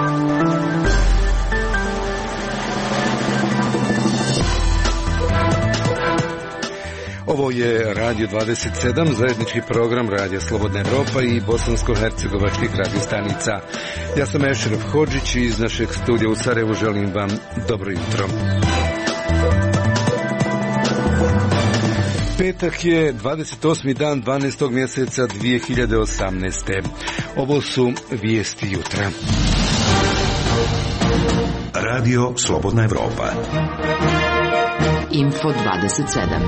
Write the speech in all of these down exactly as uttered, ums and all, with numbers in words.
Ovo je Radio dvadeset sedam, zajednički program Radija Slobodna Evropa i bosansko-hercegovačkih radiostanica. Ja sam Ešref Hodžić i iz našeg studija u Sarajevu želim vam dobro jutro. Petak je dvadeset osmi dan dvanaestog mjeseca dvije hiljade osamnaeste. Ovo su vijesti jutra. Radio Slobodna Evropa. Info dvadeset sedam.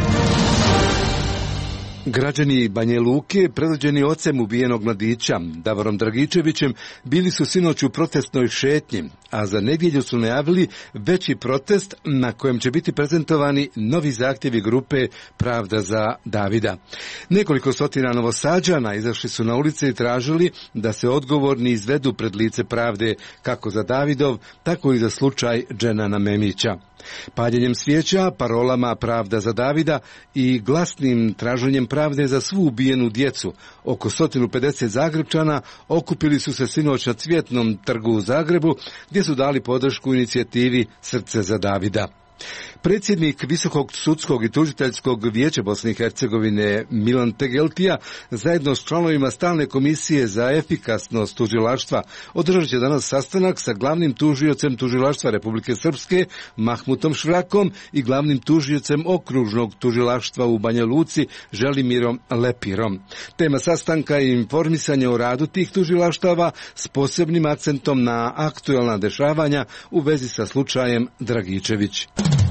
Građani Banja Luke, predvođeni ocem ubijenog mladića Davorom Dragičevićem, bili su sinoć u protestnoj šetnji, a za nedjelju su najavili veći protest na kojem će biti prezentovani novi zahtjevi grupe Pravda za Davida. Nekoliko stotina Novosađana izašli su na ulice i tražili da se odgovorni izvedu pred lice pravde kako za Davidov, tako i za slučaj Dženana Memića. Paljenjem svijeća, parolama Pravda za Davida i glasnim traženjem pravde za svu ubijenu djecu, oko sto pedeset Zagrebčana okupili su se sinoć na Cvjetnom trgu u Zagrebu, gdje su dali podršku inicijativi Srce za Davida. Predsjednik Visokog sudskog i tužiteljskog vijeća Bosne i Hercegovine Milan Tegeltija zajedno s članovima stalne komisije za efikasnost tužilaštva održat će danas sastanak sa glavnim tužiocem tužilaštva Republike Srpske Mahmutom Švrakom i glavnim tužiocem okružnog tužilaštva u Banja Luci Želimirom Lepirom. Tema sastanka je informisanje o radu tih tužilaštava s posebnim akcentom na aktuelna dešavanja u vezi sa slučajem Dragičević.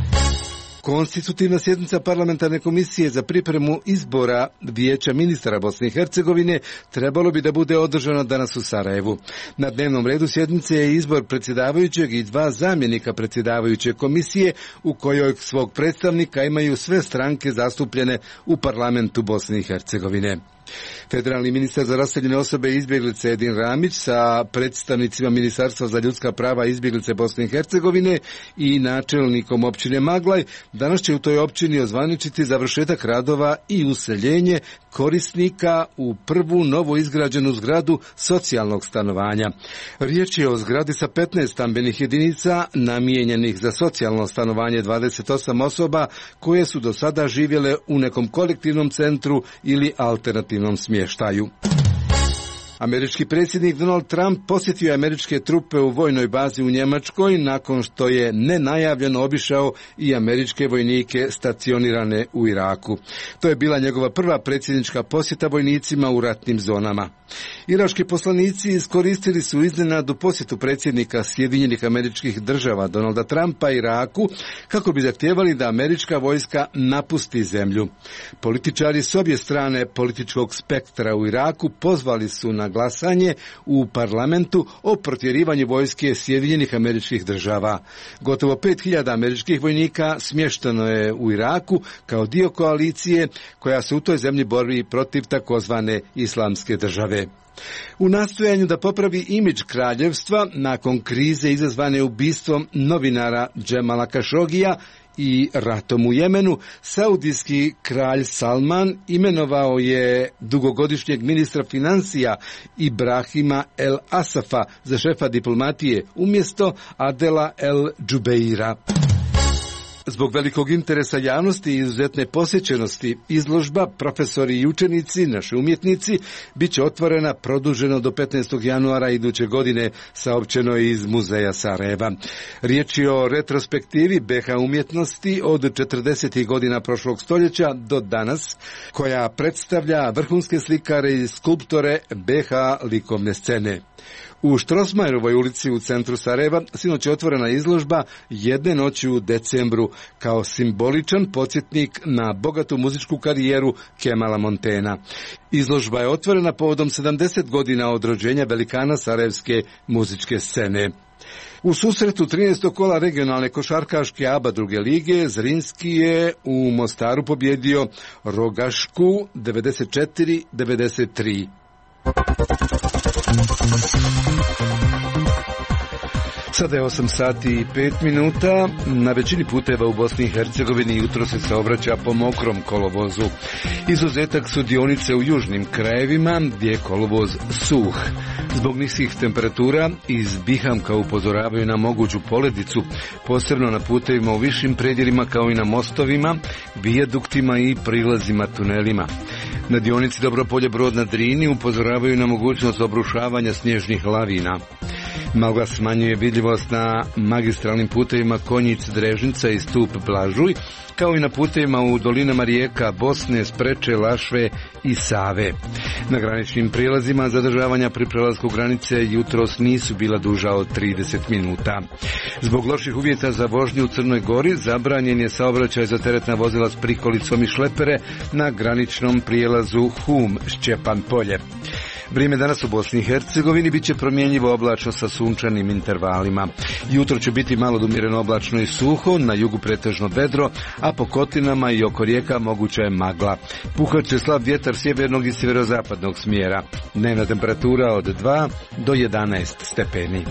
Konstitutivna sjednica parlamentarne komisije za pripremu izbora Vijeća ministara Bosne i Hercegovine trebalo bi da bude održana danas u Sarajevu. Na dnevnom redu sjednice je izbor predsjedavajućeg i dva zamjenika predsjedavajuće komisije u kojoj svog predstavnika imaju sve stranke zastupljene u parlamentu Bosne i Hercegovine. Federalni ministar za raseljene osobe i izbjeglice Edin Ramić sa predstavnicima Ministarstva za ljudska prava i izbjeglice Bosne i Hercegovine i načelnikom općine Maglaj danas će u toj općini ozvaničiti završetak radova i useljenje korisnika u prvu novo izgrađenu zgradu socijalnog stanovanja. Riječ je o zgradi sa petnaest stambenih jedinica namijenjenih za socijalno stanovanje dvadeset osam osoba koje su do sada živjele u nekom kolektivnom centru ili alternativnom smještaju. Američki predsjednik Donald Trump posjetio je američke trupe u vojnoj bazi u Njemačkoj nakon što je nenajavljeno obišao i američke vojnike stacionirane u Iraku. To je bila njegova prva predsjednička posjeta vojnicima u ratnim zonama. Irački poslanici iskoristili su iznenadu posjetu predsjednika Sjedinjenih Američkih Država Donalda Trumpa Iraku kako bi zahtijevali da američka vojska napusti zemlju. Političari s obje strane političkog spektra u Iraku pozvali su na glasanje u parlamentu o protjerivanju vojske Sjedinjenih Američkih Država. Gotovo pet hiljada američkih vojnika smješteno je u Iraku kao dio koalicije koja se u toj zemlji bori protiv takozvane islamske države. U nastojanju da popravi imidž kraljevstva nakon krize izazvane ubistvom novinara Džemala Kašogija i ratom u Jemenu, saudijski kralj Salman imenovao je dugogodišnjeg ministra financija Ibrahima El Asafa za šefa diplomatije umjesto Adela El Džubeira. Zbog velikog interesa javnosti i izuzetne posjećenosti izložba Profesori i učenici, naši umjetnici, bit će otvorena produženo do petnaestog januara iduće godine, saopćeno je iz Muzeja Sarajeva. Riječ je o retrospektivi be ha umjetnosti od četrdesetih godina prošlog stoljeća do danas, koja predstavlja vrhunske slikare i skulptore be ha likovne scene. U Štrosmajerovoj ulici u centru Sarajeva sinoć je otvorena izložba Jedne noći u decembru kao simboličan podsjetnik na bogatu muzičku karijeru Kemala Montena. Izložba je otvorena povodom sedamdeset godina od rođenja velikana sarajevske muzičke scene. U susretu trinaestog kola regionalne košarkaške A B A druge lige Zrinski je u Mostaru pobjedio Rogašku devedeset četiri devedeset tri. Sada je osam sati i pet minuta. Na većini puteva u Bosni i Hercegovini jutro se saobraća po mokrom kolovozu. Izuzetak su dionice u južnim krajevima gdje je kolovoz suh. Zbog niskih temperatura iz Bihamka upozoravaju na moguću poledicu, posebno na putevima u višim predjelima kao i na mostovima, vijaduktima i prilazima tunelima. Na dionici Dobropolje-Brod na Drini upozoravaju na mogućnost obrušavanja snježnih lavina. Magla smanjuje vidljivost na magistralnim putevima Konjic-Drežnica i Stup-Blažuj, kao i na putevima u dolinama rijeka Bosne, Spreče, Lašve i Save. Na graničnim prijelazima zadržavanja pri prelasku granice jutros nisu bila duža od trideset minuta. Zbog loših uvjeta za vožnju u Crnoj Gori zabranjen je saobraćaj za teretna vozila s prikolicom i šlepere na graničnom prijelazu Hum-Šćepan Polje. Vrijeme danas u Bosni i Hercegovini bit će promjenjivo oblačno sa sunčanim intervalima. Jutro će biti malo umjereno oblačno i suho, na jugu pretežno vedro, a po kotinama i oko rijeka moguća je magla. Puhat će slab vjetar sjevernog i sjeverozapadnog smjera. Dnevna temperatura od dva do jedanaest stepeni.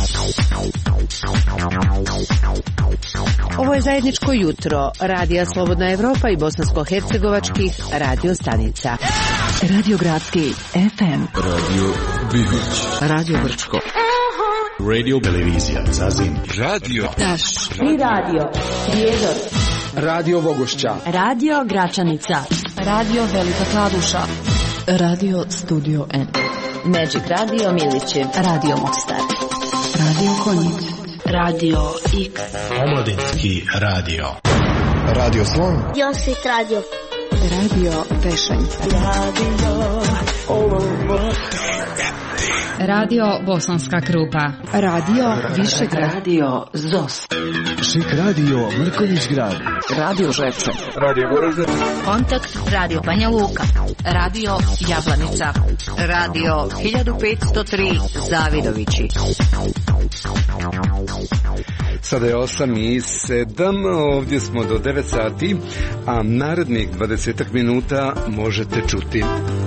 Ovo je zajedničko jutro Radija Slobodna Evropa i bosansko-hercegovačkih radio stanica. Radio Gradski F M, Radio Bibić, Radio Brčko, Radio Televizija Zazim, Radio Taš i Radio Prijedor, Radio Vogošća, Radio Gračanica, Radio Velika Kladuša, Radio Studio N, Magic Radio Milići, Radio Mostar, Radio Konjic, Radio Ik, Omladinski radio, Radio Slon, Josit Radio, Radio Pešanj, Radio Olovo, Radio Bosanska Krupa, Radio Višegrad, Radio Zos, Šik Radio Mrković Grad, Radio Žepče, Radio Goražde, Kontakt Radio Banja Luka, Radio Jablanica, Radio hiljadu petsto tri Zavidovići. Sada je osam i sedam, ovdje smo do devet sati, a narednih dvadesetak minuta možete čuti.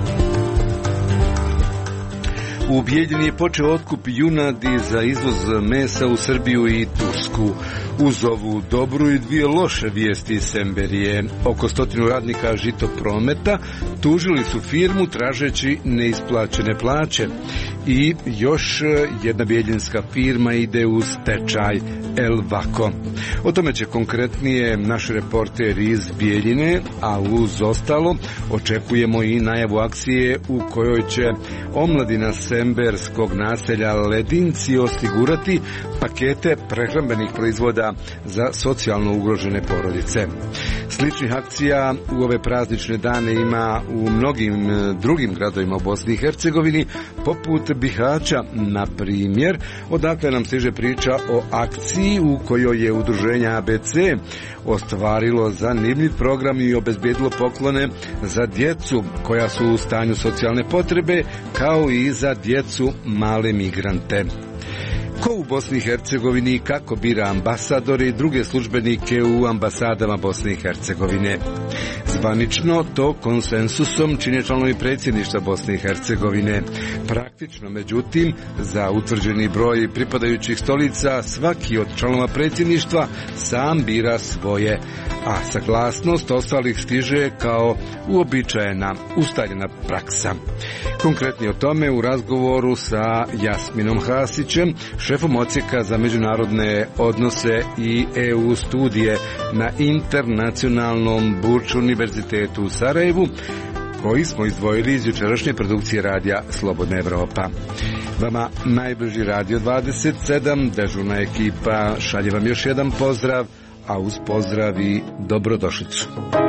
U Bijeljini je počeo otkup junadi za izvoz mesa u Srbiju i Tursku. Uz ovu dobru i dvije loše vijesti Semberije, oko stotinu radnika Žito Prometa tužili su firmu tražeći neisplaćene plaće. I još jedna bijeljinska firma ide u stečaj, Elvako. O tome će konkretnije naš reporter iz Bijeljine, a uz ostalo očekujemo i najavu akcije u kojoj će omladina semberskog naselja Ledinci osigurati pakete prehrambenih proizvoda za socijalno ugrožene porodice. Sličnih akcija u ove praznične dane ima u mnogim drugim gradovima u Bosni i Hercegovini, poput Bihaća, na primjer, odakle nam stiže priča o akciji u kojoj je udruženje A B C ostvarilo zanimljiv program i obezbijedilo poklone za djecu koja su u stanju socijalne potrebe, kao i za djecu male migrante. Ko u Bosni i Hercegovini i kako bira ambasadore i druge službenike u ambasadama Bosne i Hercegovine? Zvanično to konsensusom čine članovi predsjedništva Bosne i Hercegovine. Praktično, međutim, za utvrđeni broj pripadajućih stolica svaki od članova predsjedništva sam bira svoje, a saglasnost ostalih stiže kao uobičajena, ustaljena praksa. Konkretnije o tome u razgovoru sa Jasminom Hasićem, šefom odsjeka za međunarodne odnose i E U studije na Internacionalnom Burč univerzitetu u Sarajevu, koji smo izdvojili iz jučerašnje produkcije radija Slobodna Evropa. Vama najbliži Radio dvadeset sedam, dežurna ekipa šalje vam još jedan pozdrav, a uz pozdrav i dobrodošlicu.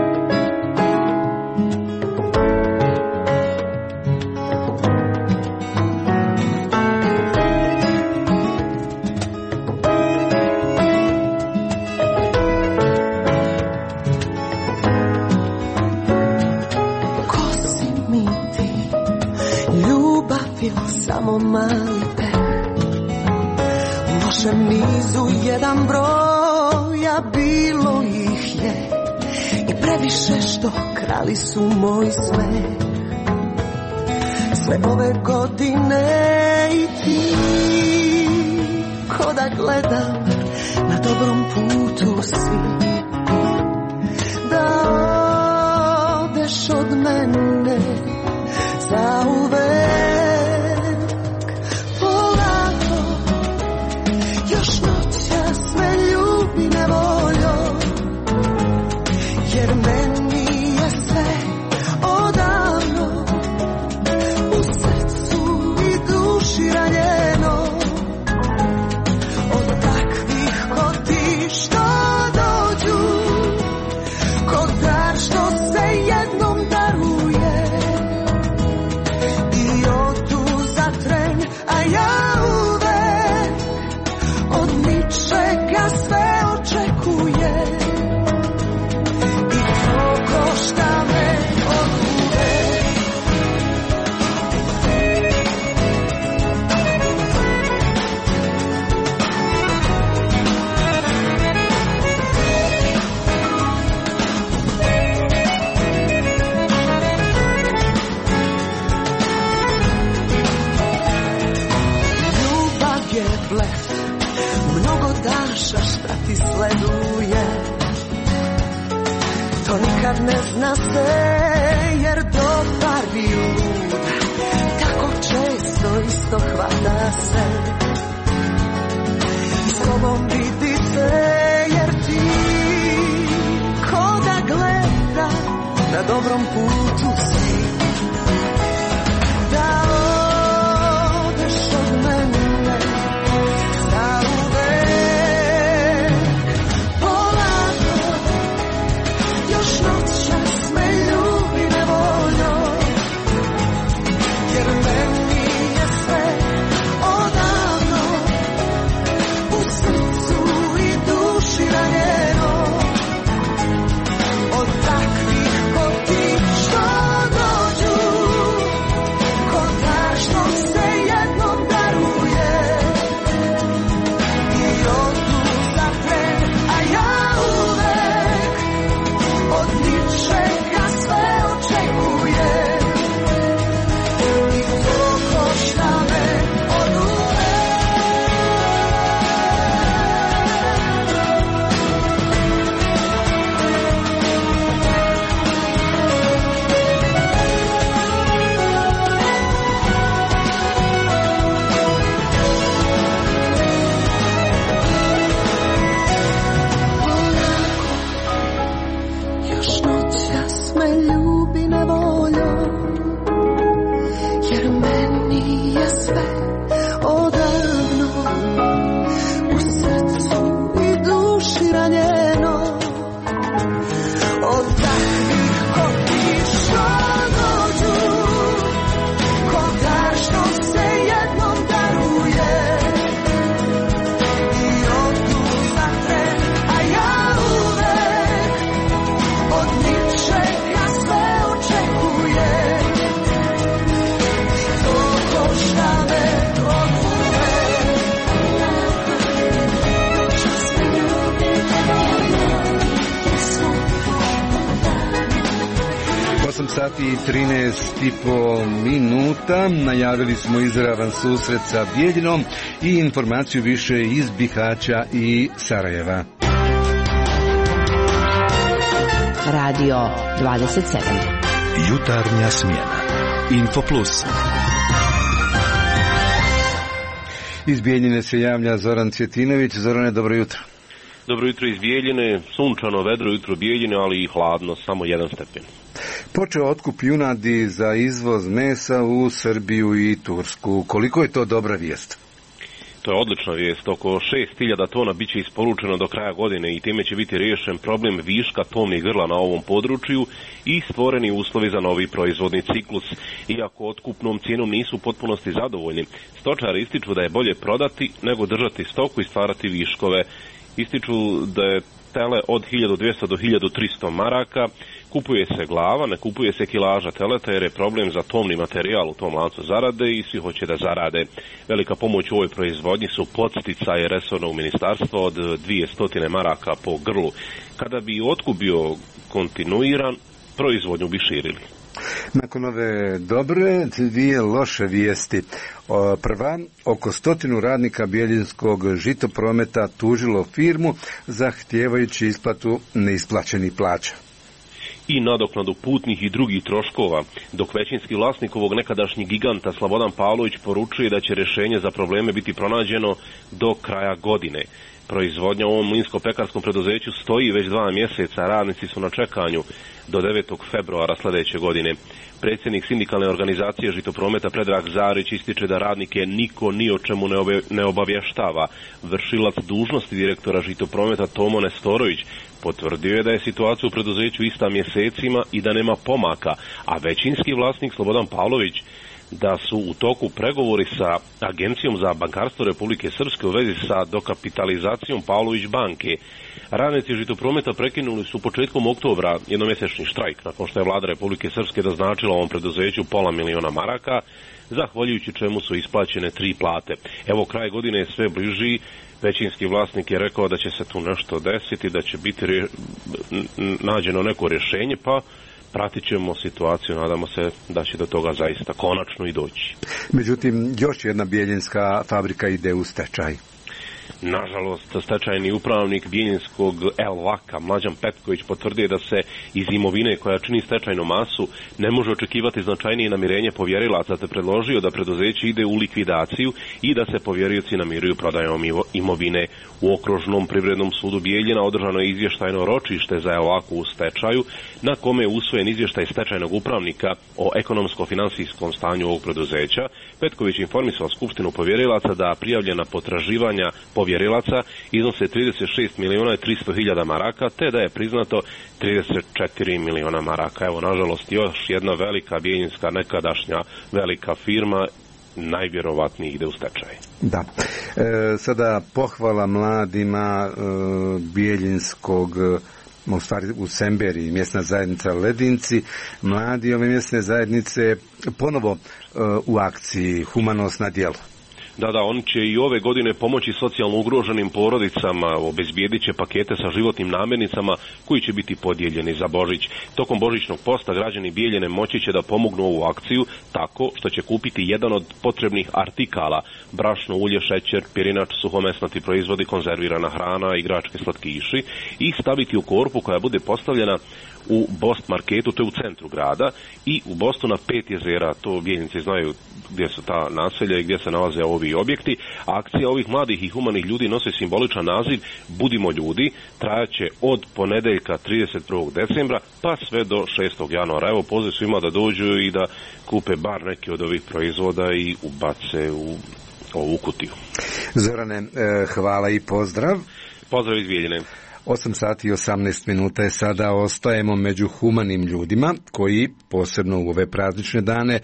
Samo mali peh u našem nizu jedan broj, a bilo ih je i previše što krali su moj smeh. Sve ove godine i ti ko da gledam na dobrom putu si, da odeš od mene zauvek. Polako, još noćas me ljubi nevoljo, jer meni je sve odavno u srcu i duši ranjeno od takvih ko ti što dođu, ko dar što se jednom daruje i odu za tren, a ja uvek od ničega sve očekujem i to košta me od uvek. Ljubav je blef, mnogo daša šta ti sleduje, to nikad ne zna se, jer dobar i lud tako često isto hvata se. S tobom vidi se, jer ti ko da gleda na dobrom putu si, da odeš od mene zauvek. Polako, još noćas me ljubi nevoljo, jer meni je sve odavno u srcu i duši ranjeno od takvih ko ti što dođu, ko dar što se jednom daruje i odu za tren, a ja uvek od ničega sve očekujem i to košta me od uvek. Još noćas me ljubi nevoljo, jer meni je sve odavno u srcu i duši ranjeno od takvih ko ti što dođu, ko dar što se jednom daruje i odu za tren, a ja uvek od ničega sve očekujem i to košta me od uvek. Čas me ljubi nevoljno i sve osam sati i trinaest i po minuta. Najavili smo izravan susret sa Bijeljinom i informaciju više iz Bihaća i Sarajeva. Radio dvadeset sedam. Jutarnja smjena. Info Plus. Iz Bijeljine se javlja Zoran Cvjetinović. Zorane, dobro jutro. Dobro jutro iz Bijeljine, sunčano, vedro jutro Bijeljine, ali i hladno, samo jedan stepen. Počeo otkup junadi za izvoz mesa u Srbiju i Tursku. Koliko je to dobra vijest? To je odlična vijest. Oko šest hiljada tona bit će isporučeno do kraja godine i time će biti riješen problem viška tovnih grla na ovom području i stvoreni uslovi za novi proizvodni ciklus. Iako otkupnom cijenom nisu u potpunosti zadovoljni, stočari ističu da je bolje prodati nego držati stoku i stvarati viškove. Ističu da je tele od hiljadu dvjesto do hiljadu tristo maraka, kupuje se glava, ne kupuje se kilaža teleta jer je problem za tovni materijal u tom lancu zarade i svi hoće da zarade. Velika pomoć u ovoj proizvodnji su podsticaje resornog ministarstva od dvjesto maraka po grlu. Kada bi otkup bio kontinuiran, proizvodnju bi širili. Nakon ove dobre, dvije loše vijesti. Prva, oko stotinu radnika Bijeljinskog žitoprometa tužilo firmu zahtijevajući isplatu neisplaćenih plaća i nadoknadu putnih i drugih troškova, dok većinski vlasnik ovog nekadašnjeg giganta Slobodan Pavlović poručuje da će rješenje za probleme biti pronađeno do kraja godine. Proizvodnja u ovom mlinsko-pekarskom preduzeću stoji već dva mjeseca, radnici su na čekanju do devetog februara sljedeće godine. Predsjednik sindikalne organizacije Žitoprometa Predrag Zarić ističe da radnike niko ni o čemu ne obavještava. Vršilac dužnosti direktora Žitoprometa Tomo Nestorović potvrdio je da je situacija u preduzeću ista mjesecima i da nema pomaka, a većinski vlasnik Slobodan Pavlović da su u toku pregovori sa Agencijom za bankarstvo Republike Srpske u vezi sa dokapitalizacijom Pavlović banke. Radnici Žitoprometa prekinuli su početkom oktobra jednomjesečni štrajk, nakon što je vlada Republike Srpske doznačila ovom preduzeću pola miliona maraka, zahvaljujući čemu su isplaćene tri plate. Evo, kraj godine je sve bliži. Većinski vlasnik je rekao da će se tu nešto desiti, da će biti rje... nađeno neko rješenje, pa pratit ćemo situaciju, nadamo se da će do toga zaista konačno i doći. Međutim, još jedna bijeljinska fabrika ide u stečaj. Nažalost, stečajni upravnik bijeljinskog Elvaka Mlađan Petković potvrdio da se iz imovine koja čini stečajnu masu ne može očekivati značajnije namirenje povjerilaca, te predložio da preduzeće ide u likvidaciju i da se povjerioci namiruju prodajom imovine. U Okružnom privrednom sudu Bijeljina održano je izvještajno ročište za Elvaku u stečaju, na kome je usvojen izvještaj stečajnog upravnika o ekonomsko-financijskom stanju ovog preduzeća. Petković informisao skupštinu povjerilaca da prijavljena potraživanja povjerilaca iznose trideset šest miliona i tristo hiljada maraka, te da je priznato trideset četiri miliona maraka. Evo, nažalost, još jedna velika bijeljinska nekadašnja velika firma najvjerovatnije ide u stečaj. Da. E, sada pohvala mladima e, bijeljinskog, u stvari u Semberiji, mjesna zajednica Ledinci. Mladi ove mjesne zajednice ponovo e, u akciji Humanost na djelu. Da, da, oni će i ove godine pomoći socijalno ugroženim porodicama, obezbijedit će pakete sa životnim namirnicama koji će biti podijeljeni za Božić. Tokom Božićnog posta građani Bijeljine moći će da pomognu ovu akciju tako što će kupiti jedan od potrebnih artikala: brašno, ulje, šećer, pirinač, suhomesnati proizvodi, konzervirana hrana, igračke, slatkiši, i staviti u korpu koja bude postavljena u Bost marketu, to je u centru grada, i u Bostu na Pet jezera, to Bijeljinci znaju gdje su ta naselja i gdje se nalaze ovi objekti. Akcija ovih mladih i humanih ljudi nosi simboličan naziv Budimo ljudi, trajaće od ponedeljka trideset prvog decembra pa sve do šestog januara. Evo, poziv svima da dođu i da kupe bar neki od ovih proizvoda i ubace u ovu kutiju. Zorane, hvala i pozdrav. Pozdrav iz Bijeljine. osam sati i osamnaest minuta je sada. Ostajemo među humanim ljudima koji, posebno u ove praznične dane,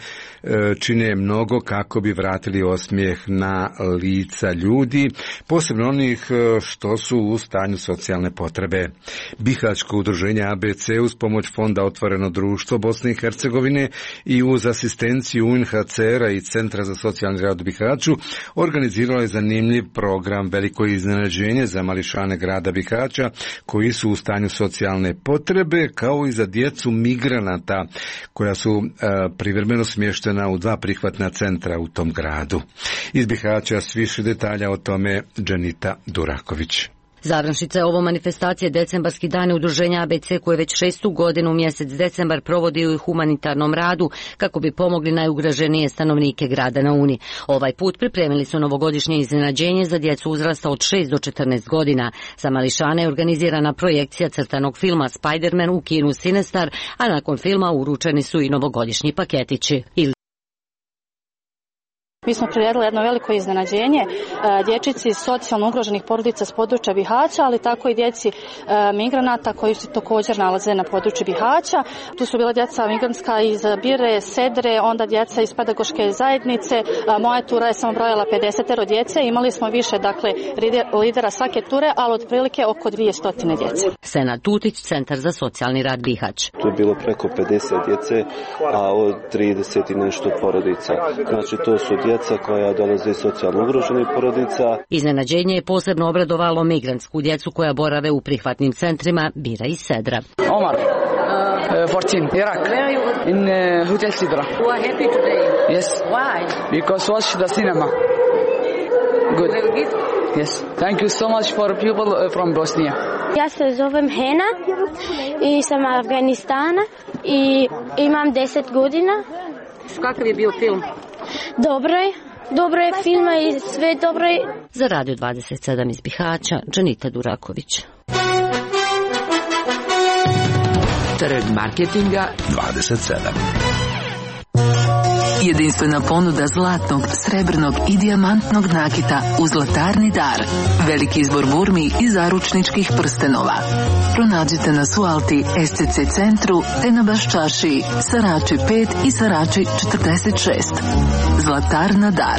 čine mnogo kako bi vratili osmijeh na lica ljudi, posebno onih što su u stanju socijalne potrebe. Bihaćko udruženje A B C uz pomoć Fonda Otvoreno društvo Bosne i Hercegovine i uz asistenciju U N H C R-a i Centra za socijalni rad u Bihaću organiziralo je zanimljiv program Veliko iznenađenje za mališane grada Bihaća koji su u stanju socijalne potrebe, kao i za djecu migranata koja su e, privremeno smještena u dva prihvatna centra u tom gradu. Iz Bihaća s više detalja o tome Dženita Duraković. Završnica je ovo manifestacije Decembarski dani udruženja A B C koje već šestu godinu mjesec decembar provodi u humanitarnom radu kako bi pomogli najugroženije stanovnike grada na Uni. Ovaj put pripremili su novogodišnje iznenađenje za djecu uzrasta od šest do četrnaest godina. Za mališane je organizirana projekcija crtanog filma Spider-Man u kinu Sinestar, a nakon filma uručeni su i novogodišnji paketići. Mi smo priredili jedno veliko iznenađenje dječici socijalno ugroženih porodica s područja Bihaća, ali tako i djeci migranata koji se također nalaze na području Bihaća. Tu su bila djeca migrantska iz Bire, Sedre, onda djeca iz pedagoške zajednice. Moja tura je samo brojala pedeset djece. Imali smo više, dakle, lidera svake ture, ali otprilike oko dvjesto djece. Senad Tutić, Centar za socijalni rad Bihać. Tu je bilo preko pedeset djece, a od trideset i nešto porodica. Znači, to su djece djeca koja dolaze iz socijalno ugroženih porodica. Iznenađenje je posebno obradovalo migrantsku djecu koja borave u prihvatnim centrima Bira i Sedra. Omar, Uh, fourteen, Iraq. Where are you? In uh, Hotel Sidra. You are happy today? Yes. Why? Because watch the cinema. Good. Little gift? Yes. Thank you so much for people uh, from Bosnia. Ja se zovem Hena i sam Afganistana i imam deset godina. Kakav je bio film? Dobro je. Dobro je filma i sve dobro je. Za Radio dvadeset sedam iz Bihaća, Džanita Duraković. Trg marketinga dvadeset sedam. Jedinstvena ponuda zlatnog, srebrnog i dijamantnog nakita u Zlatarni dar. Veliki izbor burmi i zaručničkih prstenova. Pronađite nas u Alti S C C centru te na Baščašiji, Sarači pet i Sarači četrdeset šest. Zlatarna dar.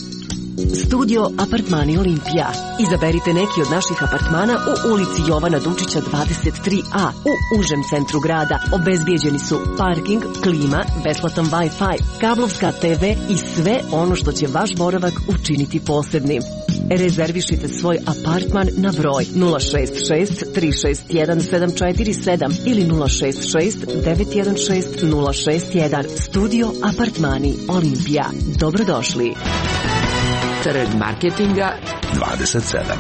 Studio Apartmani Olimpija. Izaberite neki od naših apartmana u ulici Jovana Dučića dvadeset tri A u užem centru grada. Obezbijeđeni su parking, klima, besplatan Wi-Fi, kablovska te ve i sve ono što će vaš boravak učiniti posebnim. Rezervišite svoj apartman na broj nula šest šest tri šest jedan sedam četiri sedam ili nula šest šest devet jedan šest nula šest jedan. Studio Apartmani Olimpija. Dobrodošli. Trg marketinga dvadeset sedam.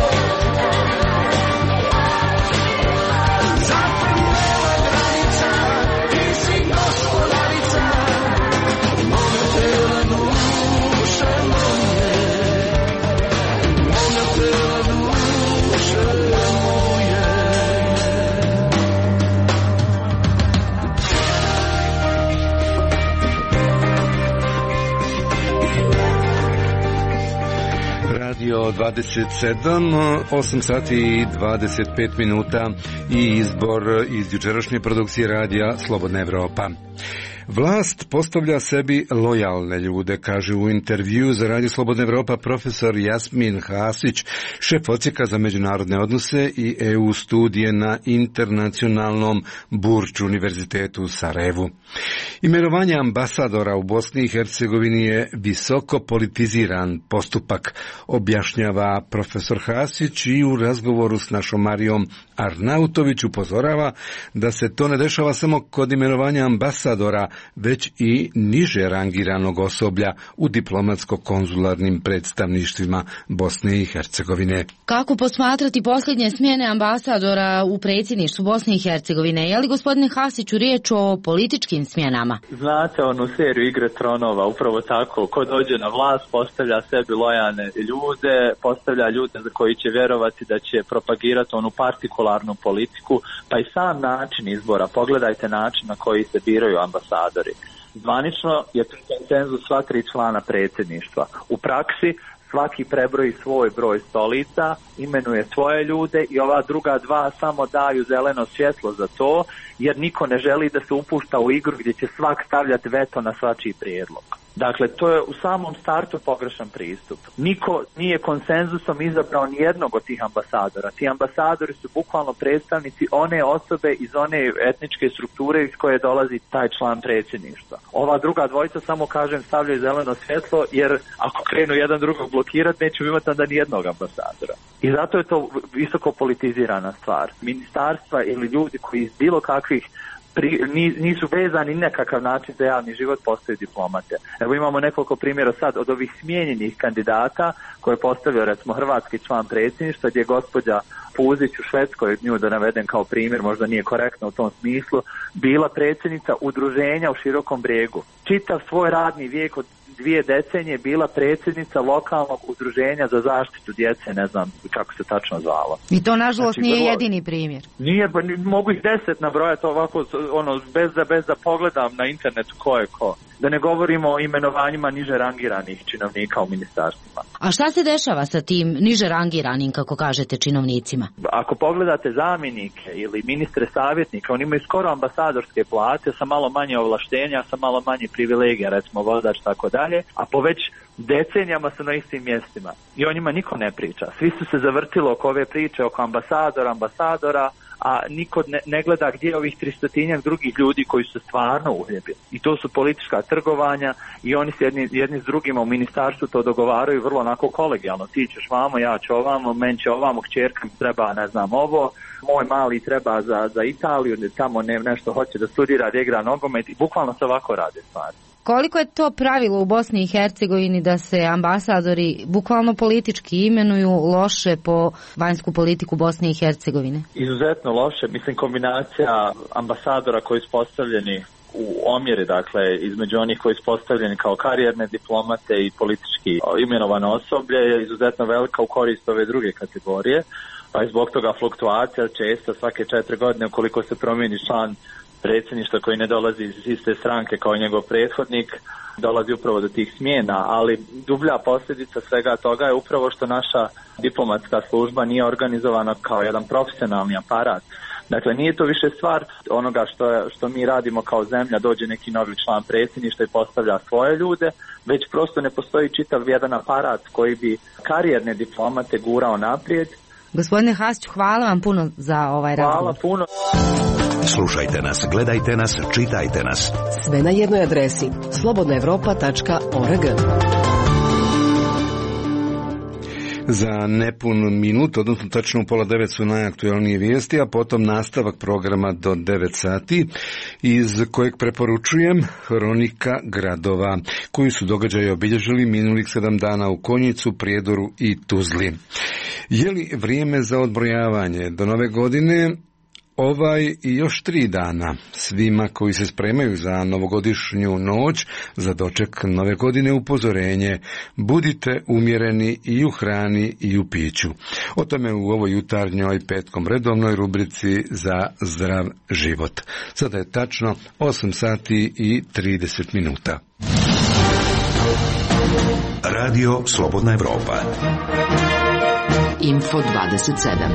Zapravo nema granica. Radio dvadeset sedam, osam sati i dvadeset pet minuta i izbor iz jučerašnje produkcije radija Slobodna Evropa. Vlast postavlja sebi lojalne ljude, kaže u intervju za Radio Slobodna Evropa profesor Jasmin Hasić, šef odsjeka za međunarodne odnose i E U studije na Internacionalnom Burč univerzitetu u Sarajevu. Imenovanje ambasadora u Bosni i Hercegovini je visoko politiziran postupak, objašnjava profesor Hasić i u razgovoru s našom Marijom Arnautović upozorava da se to ne dešava samo kod imenovanja ambasadora, već i niže rangiranog osoblja u diplomatsko-konzularnim predstavništvima Bosne i Hercegovine. Kako posmatrati posljednje smjene ambasadora u predsjedništvu Bosne i Hercegovine? Je li, gospodine Hasiću, riječ o političkim smjenama? Znate onu seriju Igre tronova, upravo tako. Ko dođe na vlast, postavlja sebi lojalne ljude, postavlja ljude za koji će vjerovati da će propagirati onu partikularnu politiku, pa i sam način izbora. Pogledajte način na koji se biraju ambasadori. Zvanično je konsenzus sva tri člana predsjedništva. U praksi svaki prebroji svoj broj stolica, imenuje svoje ljude i ova druga dva samo daju zeleno svjetlo za to, jer niko ne želi da se upušta u igru gdje će svak stavljati veto na svačiji prijedlog. Dakle, to je u samom startu pogrešan pristup. Niko nije konsenzusom izabrao ni jednog od tih ambasadora. Ti ambasadori su bukvalno predstavnici one osobe iz one etničke strukture iz koje dolazi taj član predsjedništva. Ova druga dvojica, samo kažem, stavljaju zeleno svjetlo, jer ako krenu jedan drugog blokirati, nećemo imati onda ni jednog ambasadora. I zato je to visoko politizirana stvar. Ministarstva ili ljudi koji iz bilo kakvih Pri, nisu vezani ni nekakav način za javni život, postaju diplomate. Evo imamo nekoliko primjera sad od ovih smijenjenih kandidata koje je postavio recimo hrvatski član predsjedništva, gdje je gospođa Puzić u Švedskoj, nju da navedem kao primjer, možda nije korektno u tom smislu, bila predsjednica udruženja u Širokom Brijegu. Čitav svoj radni vijek od dvije decenije bila predsjednica lokalnog udruženja za zaštitu djece, ne znam kako se tačno zvalo. I to nažalost znači, nije vrlo, jedini primjer. Nije, mogu ih deset nabrojati ovako, ono, bez da, bez da pogledam na internetu ko je ko. Da ne govorimo o imenovanjima niže rangiranih činovnika u ministarstvima. A šta se dešava sa tim niže rangiranim, kako kažete, činovnicima? Ako pogledate zamjenike ili ministre savjetnika, oni imaju skoro ambasadorske plate sa malo manje ovlaštenja, sa malo manje privilegija, recimo vozač, tako dalje, a po već decenijama su na istim mjestima. I o njima niko ne priča. Svi su se zavrtilo oko ove priče, oko ambasadora, ambasadora, a niko ne, ne gleda gdje je ovih tristotinjak drugih ljudi koji su stvarno uhljebili. I to su politička trgovanja i oni se jedni, jedni s drugima u ministarstvu to dogovaraju vrlo onako kolegijalno. Ti ćeš vamo, ja ću ovamo, men će ovamo, kćerka mi treba, ne znam, ovo, moj mali treba za, za Italiju, tamo ne, nešto hoće da studira, da igra nogomet i bukvalno se ovako rade stvari. Koliko je to pravilo u Bosni i Hercegovini da se ambasadori bukvalno politički imenuju loše po vanjsku politiku Bosne i Hercegovine? Izuzetno loše. Mislim, kombinacija ambasadora koji su postavljeni u omjeri, dakle, između onih koji su postavljeni kao karijerne diplomate i politički imenovano osoblje je izuzetno velika u korist ove druge kategorije. Pa je zbog toga fluktuacija često svake četiri godine ukoliko se promijeni član predsjedništva koji ne dolazi iz iste stranke kao njegov prethodnik, dolazi upravo do tih smjena, ali dublja posljedica svega toga je upravo što naša diplomatska služba nije organizovana kao jedan profesionalni aparat. Dakle, nije to više stvar onoga što, je, što mi radimo kao zemlja, dođe neki novi član predsjedništva i postavlja svoje ljude, već prosto ne postoji čitav jedan aparat koji bi karijerne diplomate gurao naprijed. Gospodine Hasiću, hvala vam puno za ovaj razgovor. Hvala puno. Slušajte nas, gledajte nas, čitajte nas. Sve na jednoj adresi slobodna evropa tačka org. Za nepun minut, odnosno tačno u pola devet su najaktualnije vijesti, a potom nastavak programa do devet sati, iz kojeg preporučujem Hronika gradova, koji su događaje obilježili minulih sedam dana u Konjicu, Prijedoru i Tuzli. Je li vrijeme za odbrojavanje do nove godine? Ovaj i još tri dana svima koji se spremaju za novogodišnju noć, za doček nove godine, upozorenje: budite umjereni i u hrani i u piću. O tome u ovoj jutarnjoj petkom redovnoj rubrici za zdrav život. Sada je tačno osam sati i trideset minuta. Radio Slobodna Evropa. Info dvadeset sedam.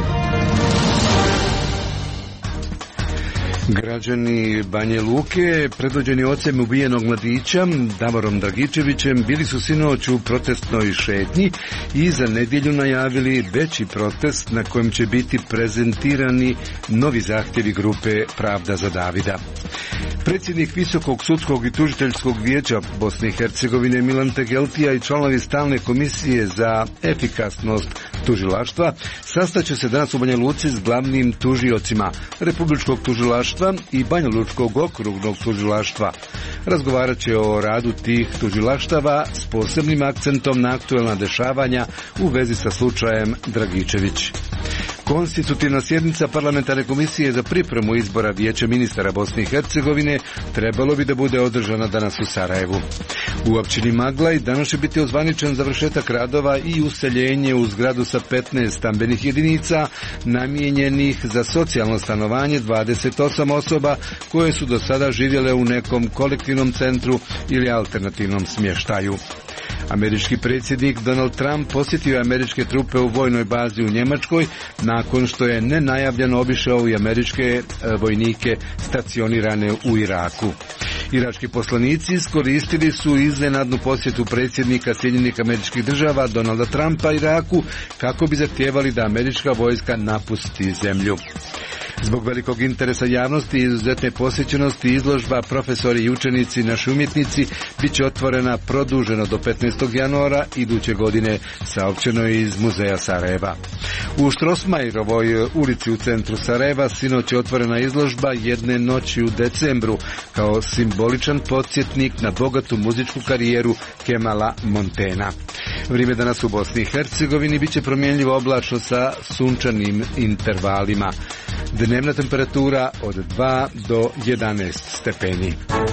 Građani Banje Luke, predvođeni ocem ubijenog mladića Davorom Dragičevićem, bili su sinoć u protestnoj šetnji i za nedjelju najavili veći protest na kojem će biti prezentirani novi zahtjevi grupe Pravda za Davida. Predsjednik Visokog sudskog i tužiteljskog vijeća Bosne i Hercegovine Milan Tegeltija i članovi stalne komisije za efikasnost tužilaštva sastaće se danas u Banja Luci s glavnim tužiocima Republičkog tužilaštva i Banja Lučkog okrugnog tužilaštva. Razgovarat će o radu tih tužilaštava s posebnim akcentom na aktuelna dešavanja u vezi sa slučajem Dragičević. Konstitutivna sjednica parlamentarne komisije za pripremu izbora Vijeća ministara Bosne i Hercegovine trebalo bi da bude održana danas u Sarajevu. U općini Maglaj danas će biti ozvaničen završetak radova i useljenje u zgradu sa petnaest stambenih jedinica namijenjenih za socijalno stanovanje dvadeset osam osoba koje su do sada živjele u nekom kolektivnom centru ili alternativnom smještaju. Američki predsjednik Donald Trump posjetio je američke trupe u vojnoj bazi u Njemačkoj nakon što je nenajavljeno obišao i američke vojnike stacionirane u Iraku. Irački poslanici iskoristili su iznenadnu posjetu predsjednika Sjedinjenih Američkih Država Donalda Trumpa Iraku kako bi zahtijevali da američka vojska napusti zemlju. Zbog velikog interesa javnosti i izuzetne posjećenosti izložba Profesori i učenici naši umjetnici bit će otvorena produženo do petnaestog januara iduće godine, saopćeno je iz muzeja Sarajeva. U Štrosmajerovoj ulici u centru Sarajeva sinoć je otvorena izložba Jedne noći u decembru kao simboličan podsjetnik na bogatu muzičku karijeru Kemala Montena. Vrijeme danas u Bosni i Hercegovini bit će promjenljivo oblačno sa sunčanim intervalima. Dnevna temperatura od dva do jedanaest stepeni.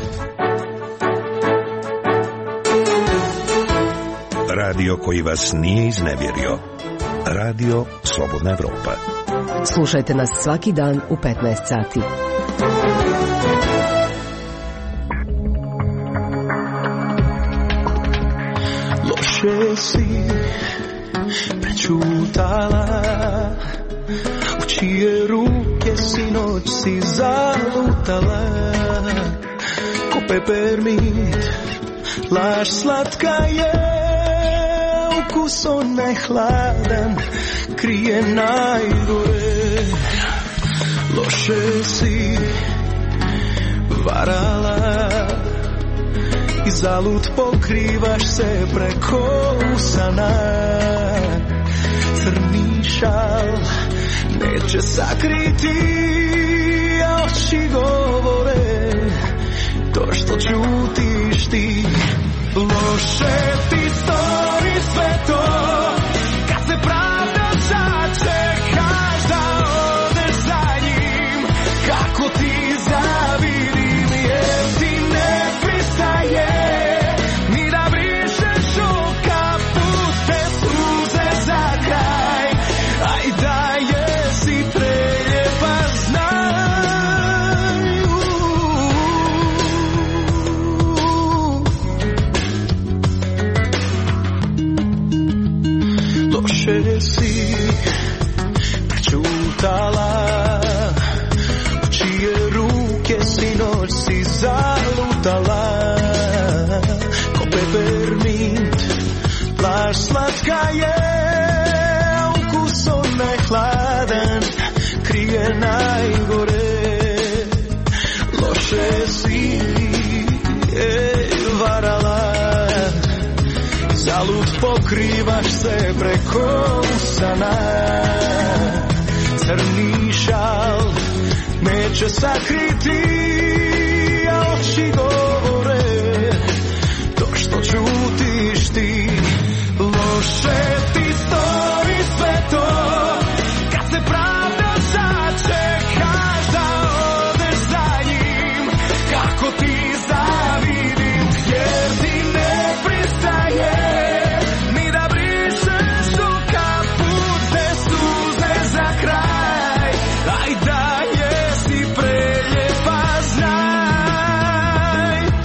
Radio koji vas nije iznevjerio. Radio Slobodna Evropa. Slušajte nas svaki dan u petnaest sati. Loše si prečutala, u čije ruke sinoć si zalutala, ko pepermint, laž slatka je, ukus onaj hladan, krije najgore. Loše si varala i zalud pokrivaš se preko usana, crni šal neće sakriti, a oči govore to što čutiš ti. Loše ti stori sve to, kad se pravda začekaš da odeš za njim, kako ti zavidim, jer ti ne pristaje ni da brišeš u kaput te suze za kraj, a i da jesi preljepa znaj. Loše si prečutala, u čije ruke sinoć si zalutala, ko pepermint, laž slatka je, ukus onaj hladan, krije najgore. Loše si je varala, zalud pokrivaš se preko usana, crni šal neće sakriti, a oči govore to što čutiš ti. Loše ti stori sve to, kad se pravda začekaš da odeš za njim, kako ti zavidim, jer ti ne pristaje ni da brišeš u kaput te suze za kraj, a i da jesi preljepa znaj.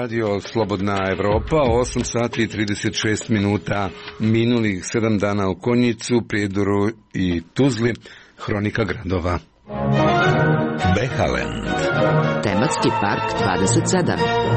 Radio Slobodna Evropa, osam sati i trideset šest minuta, minulih sedam dana u Konjicu, Prijedoru i Tuzli, hronika gradova. Behalend. Tematski park dvadeset sedam.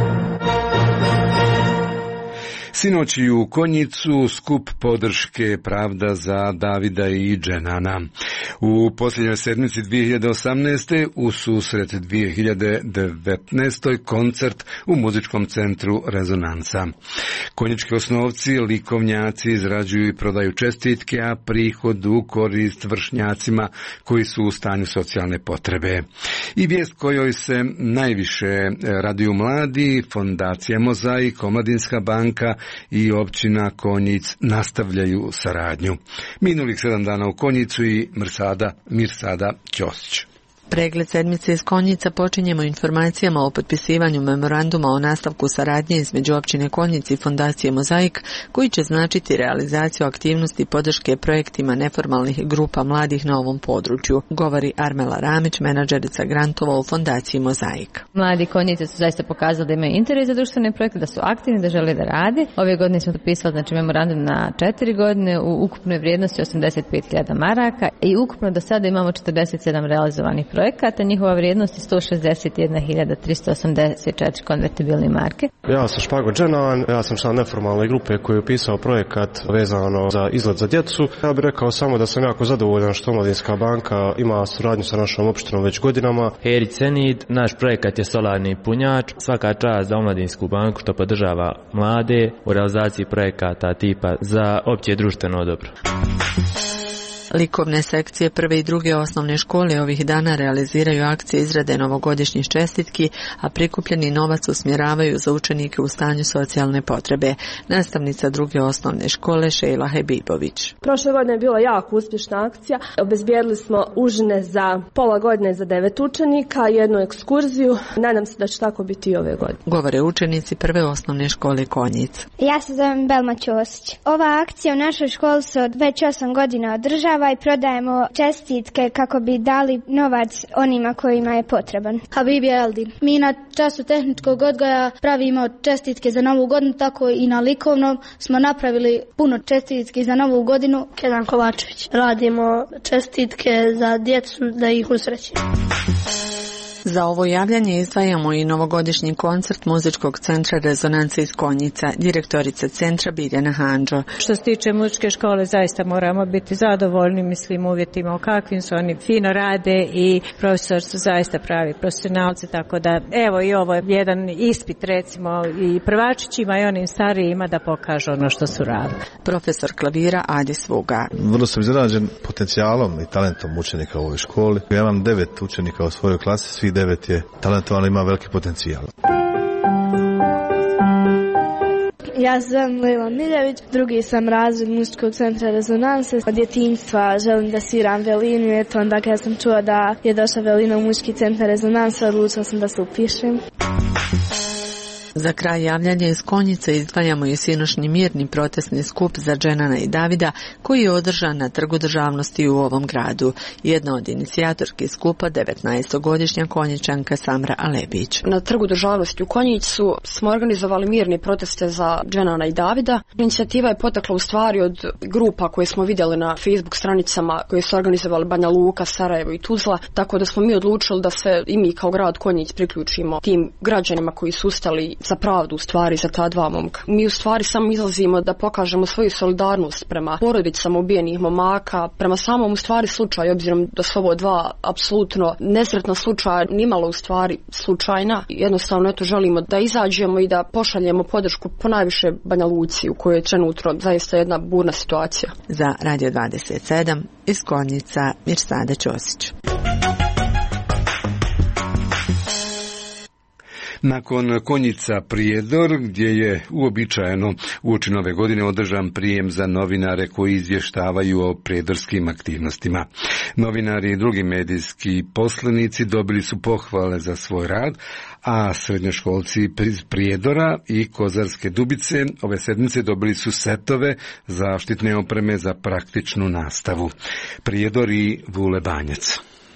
Sinoć i u Konjicu skup podrške Pravda za Davida i Dženana. U posljednjoj sedmici dvije hiljade osamnaeste u susret dvije hiljade devetnaeste koncert u muzičkom centru Rezonanca. Konjički osnovci, likovnjaci izrađuju i prodaju čestitke, a prihod u korist vršnjacima koji su u stanju socijalne potrebe. I vijest kojoj se najviše raduju mladi, Fondacija Mozaik, Omladinska banka i općina Konjic nastavljaju saradnju. Minulih sedam dana u Konjicu i Mirsada, Mirsada Ćosić. Pregled sedmice iz Konjica počinjemo informacijama o potpisivanju memoranduma o nastavku saradnje između općine Konjic i Fondacije Mozaik, koji će značiti realizaciju aktivnosti podrške projektima neformalnih grupa mladih na ovom području, govori Armela Ramić, menadžerica grantova u Fondaciji Mozaik. Mladi Konjice su zaista pokazali da imaju interes za društvene projekte, da su aktivni, da žele da rade. Ove godine smo potpisali znači, memorandum na četiri godine u ukupnoj vrijednosti osamdeset pet hiljada maraka i ukupno do sada imamo četrdeset sedam realizovanih projekata. Projekata, njihova vrijednost je sto šezdeset jedna hiljada trista osamdeset četiri konvertibilne marke. Ja sam Špago Dženan, ja sam član neformalne grupe koji je upisao projekat vezano za izlet za djecu. Ja bih rekao samo da sam jako zadovoljan što Omladinska banka ima suradnju sa našom opštinom već godinama. Heri Cenid, naš projekat je solarni punjač. Svaka čast za Omladinsku banku što podržava mlade u realizaciji projekata tipa za opće društveno dobro. Likovne sekcije prve i druge osnovne škole ovih dana realiziraju akcije izrade novogodišnjih čestitki, a prikupljeni novac usmjeravaju za učenike u stanju socijalne potrebe. Nastavnica druge osnovne škole Šejla Hebibović. Prošle godine je bila jako uspješna akcija. Obezbijedili smo užine za pola godine za devet učenika, jednu ekskurziju. Nadam se da će tako biti i ove godine. Govore učenici prve osnovne škole Konjic. Ja se zovem Belma Ćosić. Ova akcija u našoj školi se od već osam godina održava i prodajemo čestitke kako bi dali novac onima kojima je potreban. Habibi Eldin. Mi na času tehničkog odgoja pravimo čestitke za novu godinu, tako i na likovnom smo napravili puno čestitki za novu godinu. Kenan Kovačević. Radimo čestitke za djecu da ih usrećimo. Za ovo javljanje izdvajamo i novogodišnji koncert muzičkog centra Rezonanca iz Konjica, direktorica centra Biljana Handžo. Što se tiče muzičke škole, zaista moramo biti zadovoljni, mislim, uvjetima o kakvim su, oni fino rade i profesor su zaista pravi profesionalci, tako da evo i ovo je jedan ispit recimo i prvačićima i onim starijima da pokažu ono što su radili. Profesor klavira Adi Svuga. Vrlo sam izrađen potencijalom i talentom učenika u ovoj školi. Ja imam devet učenika u svojoj klasi, svi devet je talentovan, ima veliki potencijal. Ja sam Lila Miljević, drugi sam razred muzičkog centra Rezonanse. Od djetinjstva želim da sviram violinu, eto onda kad sam čula da je došla violina u muzički centar Rezonanse, odlučila sam da se upišem. Za kraj javljanja iz Konjice izdvajamo i sinošnji mirni protestni skup za Dženana i Davida koji je održan na Trgu državnosti u ovom gradu. Jedna od inicijatorki skupa devetnaestogodišnja Konjičanka Samra Alebić. Na Trgu državnosti u Konjicu smo organizovali mirne proteste za Dženana i Davida. Inicijativa je potekla u stvari od grupa koje smo vidjeli na Facebook stranicama koje su organizovali Banja Luka, Sarajevo i Tuzla, tako da smo mi odlučili da se i mi kao grad Konjic priključimo tim građanima koji su ustali za pravdu u stvari za ta dva momka. Mi u stvari samo izlazimo da pokažemo svoju solidarnost prema porodicama ubijenih momaka, prema samom u stvari slučaju, obzirom da su ovo dva apsolutno nesretna slučaja, nimalo u stvari slučajna. Jednostavno eto želimo da izađemo i da pošaljemo podršku po najviše Banja Luci u kojoj je trenutno zaista jedna burna situacija. Za Radio dvadeset sedam iz Konjica Mirsada Ćosić. Nakon Konjica Prijedor, gdje je uobičajeno uoči nove godine održan prijem za novinare koji izvještavaju o prijedorskim aktivnostima. Novinari i drugi medijski poslenici dobili su pohvale za svoj rad, a srednjoškolci iz Prijedora i Kozarske Dubice ove sedmice dobili su setove zaštitne opreme za praktičnu nastavu. Prijedor i Vule Banjac.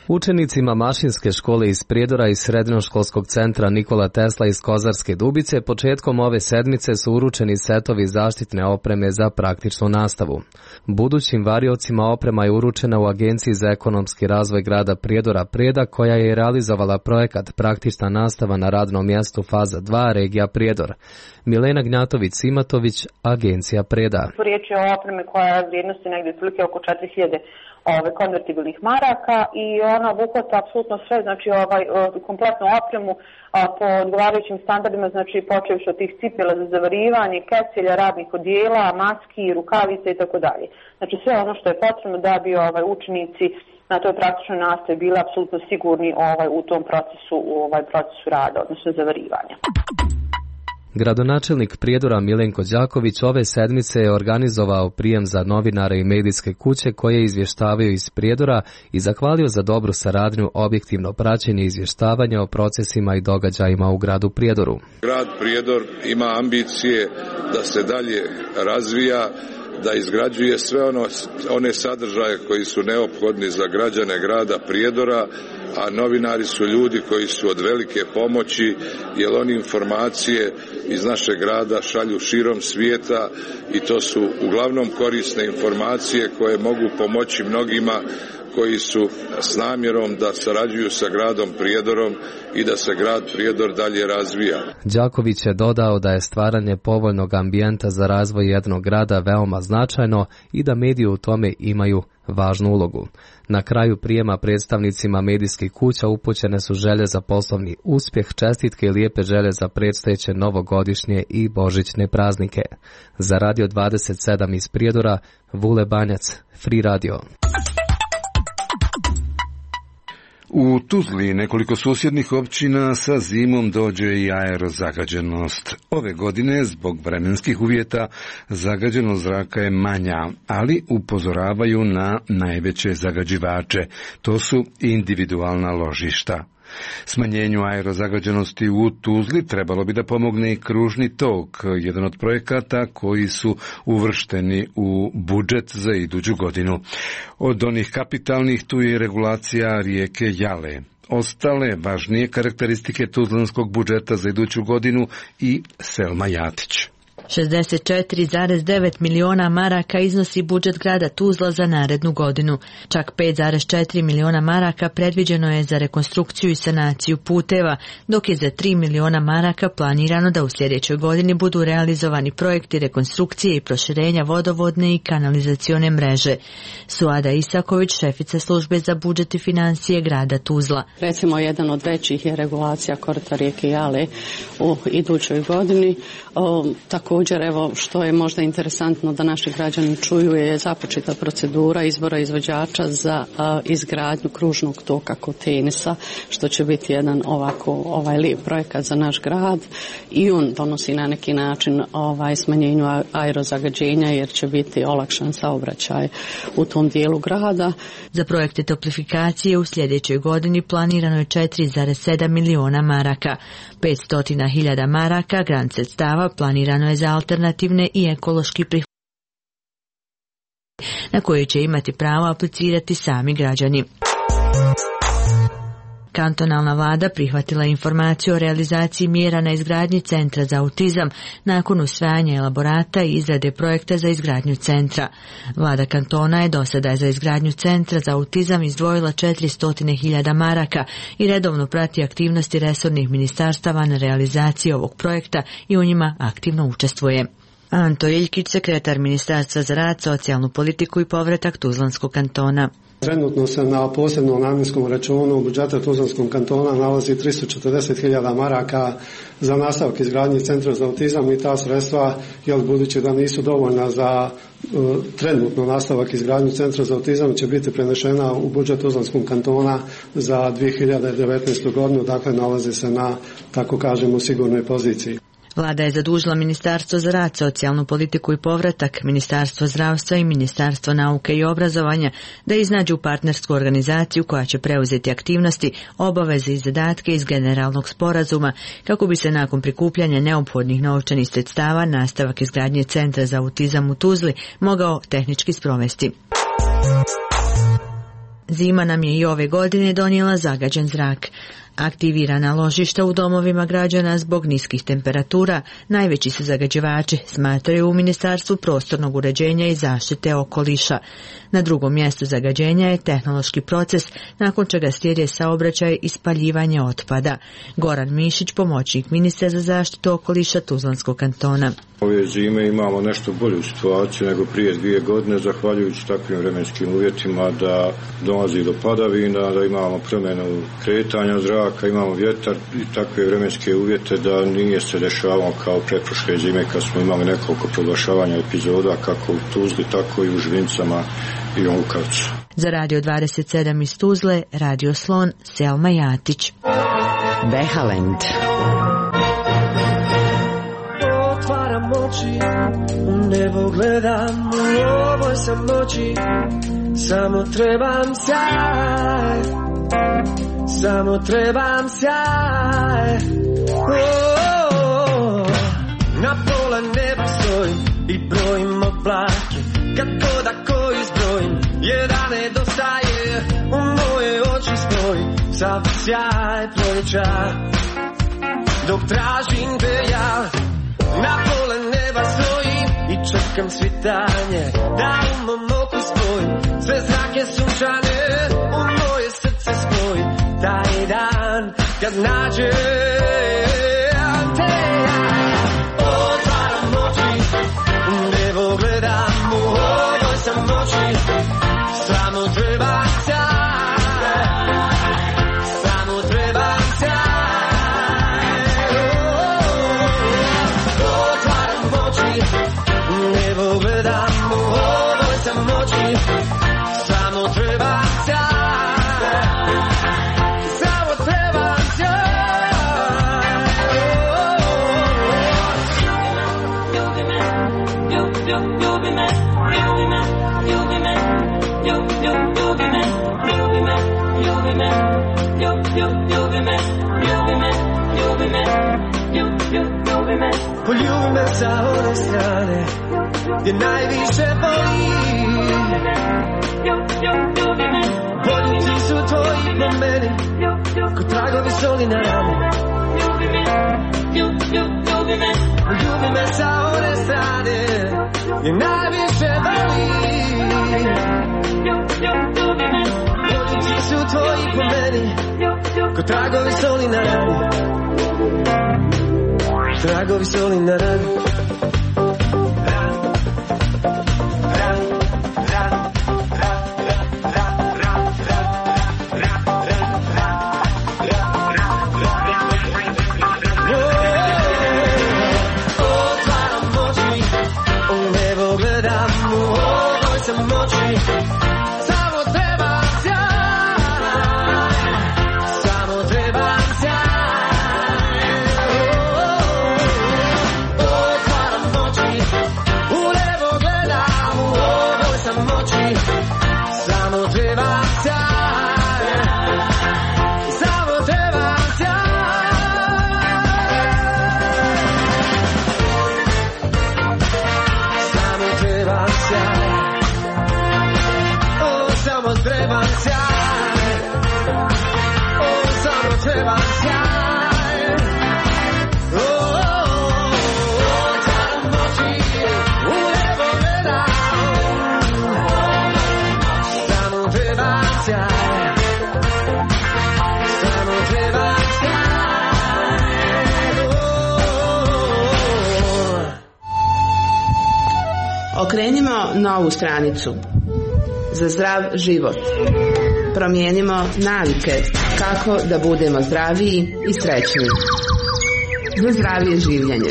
Učenicima Mašinske škole iz Prijedora i Srednjoškolskog centra Nikola Tesla iz Kozarske Dubice početkom ove sedmice su uručeni setovi zaštitne opreme za praktičnu nastavu. Budućim variocima oprema je uručena u Agenciji za ekonomski razvoj grada Prijedora Preda, koja je realizovala projekat Praktična nastava na radnom mjestu faza dva regija Prijedor. Milena Gnjatović-Simatović, Agencija Preda. Riječ je o opremi koja je vrijednosti negdje otprilike oko četiri hiljade ove konvertibilnih maraka i ona obuhvata apsolutno sve, znači ovaj kompletnu opremu a, po odgovarajućim standardima, znači počevši od tih cipela za zavarivanje, kecelja, radnih odijela, maski, rukavice i tako dalje. Znači sve ono što je potrebno da bi ovaj učenici na toj praktičnoj nastavi bili apsolutno sigurni ovaj u tom procesu, u ovaj procesu rada, odnosno zavarivanja. Gradonačelnik Prijedora Milenko Đaković ove sedmice je organizovao prijem za novinare i medijske kuće koje izvještavaju iz Prijedora i zahvalio za dobru saradnju, objektivno praćenje izvještavanja o procesima i događajima u gradu Prijedoru. Grad Prijedor ima ambicije da se dalje razvija, da izgrađuje sve ono, one sadržaje koji su neophodni za građane grada Prijedora, a novinari su ljudi koji su od velike pomoći, jer oni informacije iz našeg grada šalju širom svijeta i to su uglavnom korisne informacije koje mogu pomoći mnogima koji su s namjerom da sarađuju sa gradom Prijedorom i da se grad Prijedor dalje razvija. Đaković je dodao da je stvaranje povoljnog ambijenta za razvoj jednog grada veoma značajno i da mediji u tome imaju važnu ulogu. Na kraju prijema predstavnicima medijskih kuća upućene su želje za poslovni uspjeh, čestitke i lijepe želje za predstojeće novogodišnje i božićne praznike. Za Radio dvadeset sedam iz Prijedora, Vule Banjac, Free Radio. U Tuzli nekoliko susjednih općina sa zimom dođe i aerozagađenost. Ove godine zbog vremenskih uvjeta zagađenost zraka je manja, ali upozoravaju na najveće zagađivače. To su individualna ložišta. Smanjenju aerozagađenosti u Tuzli trebalo bi da pomogne i kružni tok, jedan od projekata koji su uvršteni u budžet za iduću godinu. Od onih kapitalnih tu je regulacija rijeke Jale. Ostale važnije karakteristike tuzlanskog budžeta za iduću godinu i Selma Jatić. šezdeset četiri zarez devet miliona maraka iznosi budžet grada Tuzla za narednu godinu. Čak pet zarez četiri miliona maraka predviđeno je za rekonstrukciju i sanaciju puteva, dok je za tri miliona maraka planirano da u sljedećoj godini budu realizovani projekti rekonstrukcije i proširenja vodovodne i kanalizacione mreže. Suada Isaković, šefica službe za budžet i financije grada Tuzla. Recimo, jedan od većih je regulacija korita rijeke Jale u idućoj godini. O, tako Također, evo, što je možda interesantno da naši građani čuju, je započeta procedura izbora izvođača za a, izgradnju kružnog toka kod Tenisa, što će biti jedan ovako ovaj lijep projekat za naš grad i on donosi na neki način ovaj smanjenju aerozagađenja jer će biti olakšan saobraćaj u tom dijelu grada. Za projekte toplifikacije u sljedećoj godini planirano je četiri zarez sedam miliona maraka. petsto hiljada maraka grant sredstava planirano je za alternativne i ekološki prihvatljive na koje će imati pravo aplicirati sami građani. Kantonalna vlada prihvatila informaciju o realizaciji mjera na izgradnji centra za autizam nakon usvajanja elaborata i izrade projekta za izgradnju centra. Vlada kantona je do sada za izgradnju centra za autizam izdvojila četiristo hiljada maraka i redovno prati aktivnosti resornih ministarstava na realizaciji ovog projekta i u njima aktivno učestvuje. Anto Iljkić, sekretar Ministarstva za rad, socijalnu politiku i povratak Tuzlanskog kantona. Trenutno se na posebnom namjenskom računu budžeta Tuzlanskog kantona nalazi tristo četrdeset hiljada maraka za nastavak izgradnje centra za autizam i ta sredstva, jel, budući da nisu dovoljna za uh, trenutno nastavak izgradnje centra za autizam, će biti prenešena u budžet Tuzlanskog kantona za dvije hiljade devetnaestu godinu, dakle nalazi se na, tako kažemo, sigurnoj poziciji. Vlada je zadužila Ministarstvo za rad, socijalnu politiku i povratak, Ministarstvo zdravstva i Ministarstvo nauke i obrazovanja da iznađu partnersku organizaciju koja će preuzeti aktivnosti, obaveze i zadatke iz generalnog sporazuma kako bi se nakon prikupljanja neophodnih novčanih sredstava nastavak izgradnje centra za autizam u Tuzli mogao tehnički sprovesti. Zima nam je i ove godine donijela zagađen zrak. Aktivirana ložišta u domovima građana zbog niskih temperatura najveći su zagađivači, smatraju u Ministarstvu prostornog uređenja i zaštite okoliša. Na drugom mjestu zagađenja je tehnološki proces, nakon čega slijede saobraćaj i spaljivanje otpada. Goran Mišić, pomoćnik ministra za zaštitu okoliša Tuzlanskog kantona. Ove zime imamo nešto bolju situaciju nego prije dvije godine, zahvaljujući takvim vremenskim uvjetima da dolazi do padavina, da imamo promjenu kretanja zraka, imamo vjetar i takve vremenske uvjete da nije se dešavalo kao pretprošle zime kad smo imali nekoliko proglašavanja epizoda kako u Tuzli, tako i u Žvincama i u Lukavcu. Za Radio dvadeset sedam iz Tuzle, Radio Slon, Selma Jatić. Behalend. Otvaram oči, u nebo gledam, u ovoj samoći, samo trebam sjaj, samo trebam sjaj. Oh, oh, oh. Na pola neba stojim i brojim oblake, kako da koji zbrojim, jedan nedostaje, u moje oči stoji sav sjaj proljeća, dok tražim te ja. Na pola neba stojim i čekam svitanje, da u mom oku spojim sve zrake sunčane, u moje srce spoji taj dan kad nađem te ja. Otvaram oči, u nebo gledam, u ovoj samoći, samo trebam sjaj, samo trebam sjaj. Nebo gledam, u ovoj samoći, samo trebam sjaj, samo trebam sjaj. Ljubi me, ljubi, ljubi me, ljubi me, ljubi me, ljubi, ljubi me, ljubi me, ljubi me, ljubi, ljubi me, ljubi me, ljubi me, ljubi, ljubi me. Poljubi me sa one strane gdje najviše boli, poljubi su tvoji po meni ko tragovi soli na rani. Poljubi me sa one strane gdje najviše boli, poljubi su tvoji po meni ko tragovi soli na rani. Tragovi soli na rani. Otvaram oči, u nebo gledam, u ovoj samoći, samo trebam sjaj, samo trebam sjaj. Samo trebam sjaj, samo trebam sjaj, samo trebam sjaj, o, samo trebam sjaj, o, samo trebam sjaj, o, otvaram oči, u nebo gledam, samo trebam sjaj, samo trebam sjaj. Okrenimo novu stranicu za zdrav život. Promijenimo navike kako da budemo zdraviji i srećniji. Za zdravije življenje.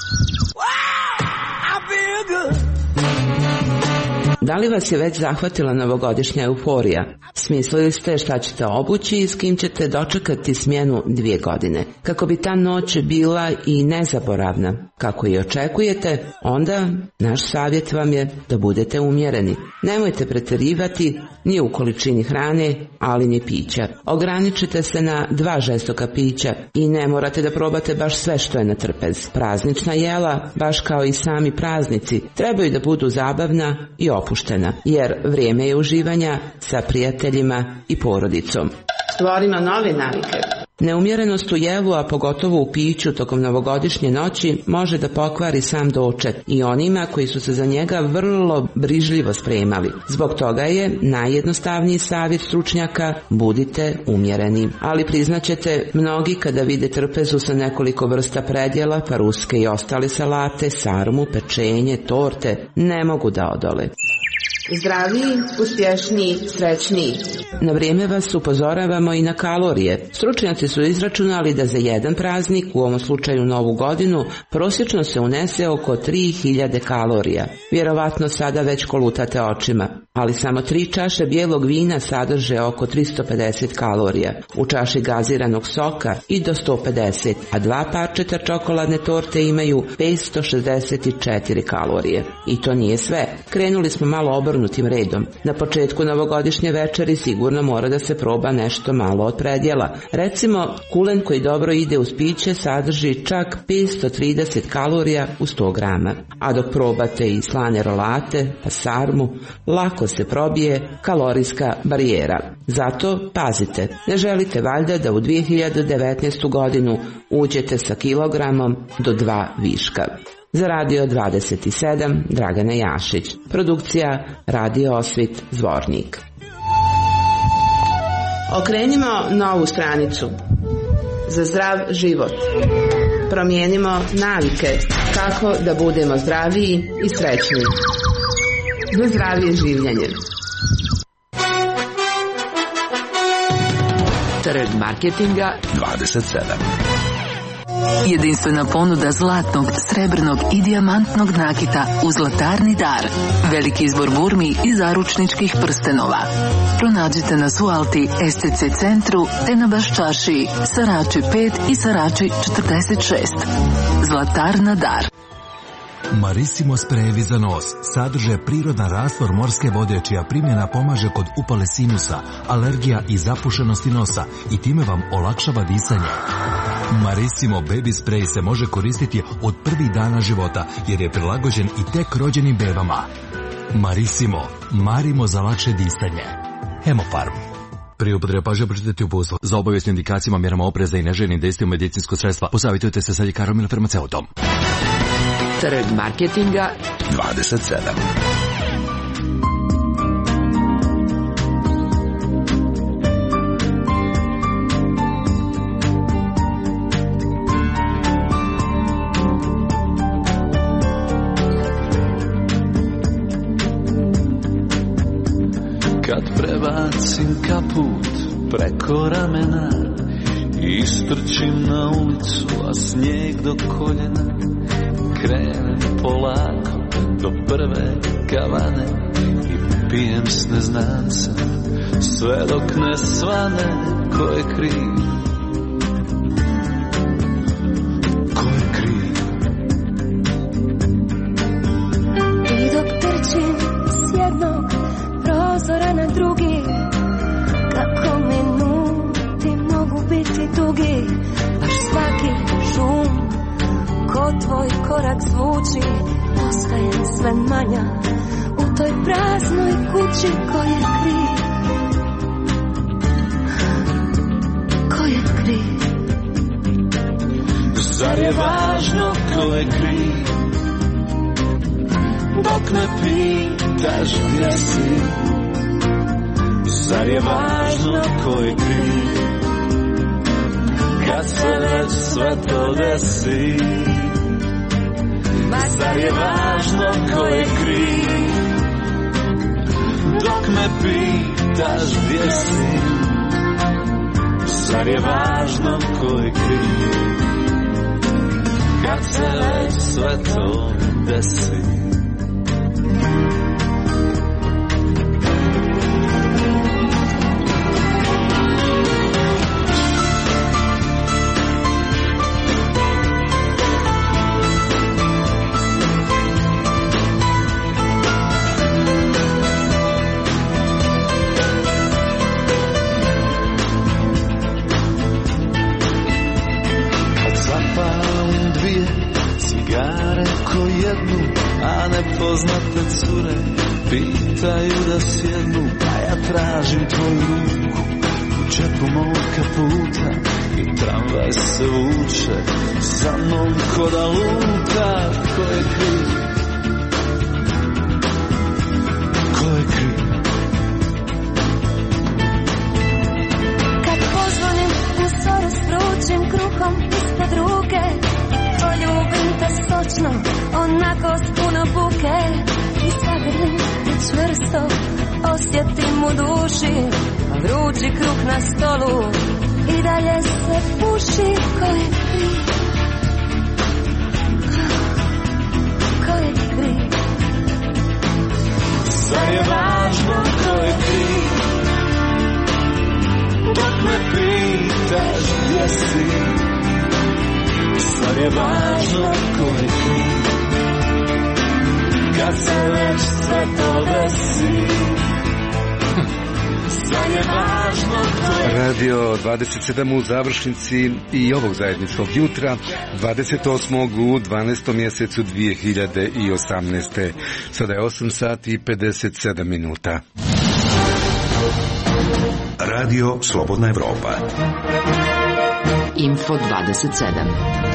Da li vas je već zahvatila novogodišnja euforija? Smislili ste šta ćete obući i s kim ćete dočekati smjenu dvije godine. Kako bi ta noć bila i nezaboravna, kako i očekujete, onda naš savjet vam je da budete umjereni. Nemojte pretjerivati ni u količini hrane, ali ni pića. Ograničite se na dva žestoka pića i ne morate da probate baš sve što je na trpez. Praznična jela, baš kao i sami praznici, trebaju da budu zabavna i opuštena. napuštena, jer vrijeme je uživanja sa prijateljima i porodicom. Stvorimo nove navike. Neumjerenost u jelu, a pogotovo u piću tokom novogodišnje noći, može da pokvari sam doček i onima koji su se za njega vrlo brižljivo spremali. Zbog toga je najjednostavniji savjet stručnjaka: budite umjereni. Ali priznaćete, mnogi kada vide trpezu sa nekoliko vrsta predjela, paruske i ostale salate, sarmu, pečenje, torte, ne mogu da odole. Zdraviji, uspješniji, srećniji. Na vrijeme vas upozoravamo i na kalorije. Stručnjaci su izračunali da za jedan praznik, u ovom slučaju Novu godinu, prosječno se unese oko tri hiljade kalorija. Vjerovatno sada već kolutate očima, ali samo tri čaše bijelog vina sadrže oko tristo pedeset kalorija, u čaši gaziranog soka i do sto pedeset, a dva parčeta čokoladne torte imaju petsto šezdeset četiri kalorije. I to nije sve. Krenuli smo malo obrnutim redom. Na početku novogodišnje večeri sigurno mora da se proba nešto malo od predjela. Recimo, kulen koji dobro ide uz piće sadrži čak petsto trideset kalorija u sto grama. A dok probate i slane rolate, pa sarmu, lako se probije kalorijska barijera. Zato pazite, ne želite valjda da u dvije hiljade devetnaestu godinu uđete sa kilogramom do dva viška. Za Radio dvadeset sedam, Dragana Jašić. Produkcija Radio Osvit, Zvornik. Okrenimo novu stranicu. Za zdrav život. Promijenimo navike kako da budemo zdraviji i srećniji. Za zdravije življenje. Trg marketinga dvadeset sedam. Jedinstvena ponuda zlatnog, srebrnog i dijamantnog nakita u Zlatarni dar. Veliki izbor burmi i zaručničkih prstenova. Pronađite nas u Alti, S T C centru, te na Baščaršiji, Sarači pet i Sarači četrdeset šest. Zlatarna dar. Marissimo sprejevi za nos sadrže prirodan rastvor morske vode čija primjena pomaže kod upale sinusa, alergija i zapušenosti nosa i time vam olakšava disanje. Marissimo baby spray se može koristiti od prvih dana života jer je prilagođen i tek rođenim bebama. Marissimo, marimo za lakše disanje. Hemofarm. Prije upotrebe pažnje pročitati uputstvo. Za obavijest indikacijama, mjerama opreza i neželjenim dejstvima medicinsko sredstva posavitujte se sa ljekarom ili farmaceutom. Trg marketinga dvadeset sedam. Kad prebacim kaput preko ramena i istrčim na ulicu, a snijeg do koljena, krenem polako do prve kavane i pijem s neznancem sve dok ne svane ko je kriv, ko je kriv. I dok trčim s jednog prozora na drugi, kako minuti mogu biti dugi, baš svaki šum ko tvoj korak zvuči, postajem sve manja u toj praznoj kući. Ko je kriv? Ko je kriv? Zar je važno ko je kriv, dok ne pitaš gdje si? Zar je važno ko je kriv, kad se već sve to desi? Zar je važno ko je kriv, dok me pitaš gdje si? Zar je važno ko je kriv, kad se već sve to desi? Poznate cure pitaju da sjednu, a ja tražim tvoju ruku u džepu mog kaputa i tramvaj se vuče za mnom ko da luta. Ko je kriv? Ko je kriv? Kad pozvonim u soru s vrućim kruhom ispod ruke, poljubim te sočno, onako s puno buke i zagrlim te čvrsto, osjetim u duši vrući kruh na stolu i dalje se puši. Ko je kriv? Ko je kriv? Sad je važno ko je kriv, dok me pitaš gdje si. Sad je važno ko je kriv, kad se već sve to desi. Sad je važno ko je Radio dvadeset sedam u završnici i ovog zajedničkog jutra, dvadeset osmog u dvanaestom mjesecu dvije hiljade osamnaeste. Sada je osam sati i pedeset sedam minuta. Radio Slobodna Evropa. Info dvadeset sedam.